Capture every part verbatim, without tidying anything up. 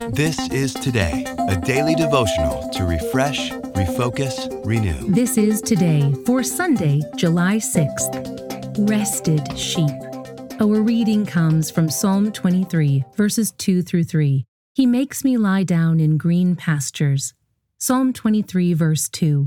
This is Today, a daily devotional to refresh, refocus, renew. This is Today for Sunday, July sixth. Rested sheep. Our reading comes from Psalm twenty-three, verses two through three. He makes me lie down in green pastures. Psalm twenty-three, verse two.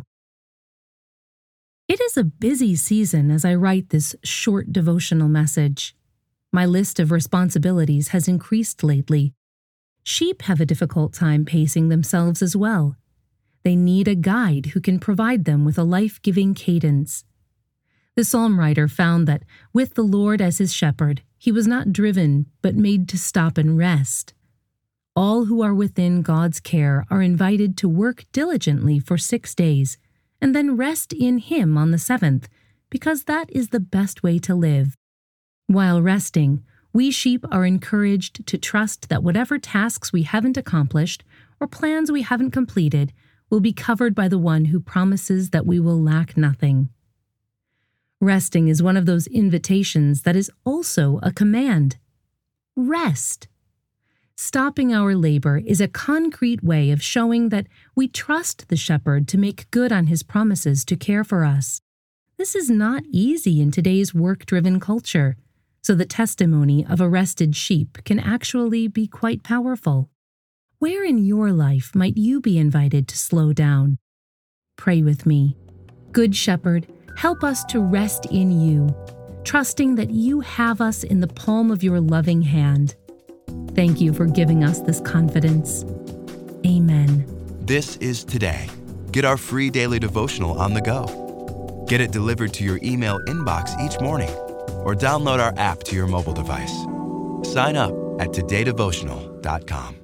It is a busy season as I write this short devotional message. My list of responsibilities has increased lately. Sheep have a difficult time pacing themselves as well. They need a guide who can provide them with a life-giving cadence. The psalm writer found that with the Lord as his shepherd, he was not driven but made to stop and rest. All who are within God's care are invited to work diligently for six days and then rest in him on the seventh, because that is the best way to live. While resting, we sheep are encouraged to trust that whatever tasks we haven't accomplished or plans we haven't completed will be covered by the one who promises that we will lack nothing. Resting is one of those invitations that is also a command. Rest. Stopping our labor is a concrete way of showing that we trust the shepherd to make good on his promises to care for us. This is not easy in today's work-driven culture, so the testimony of a rested sheep can actually be quite powerful. Where in your life might you be invited to slow down? Pray with me. Good Shepherd, help us to rest in you, trusting that you have us in the palm of your loving hand. Thank you for giving us this confidence. Amen. This is Today. Get our free daily devotional on the go. Get it delivered to your email inbox each morning, or download our app to your mobile device. Sign up at today devotional dot com.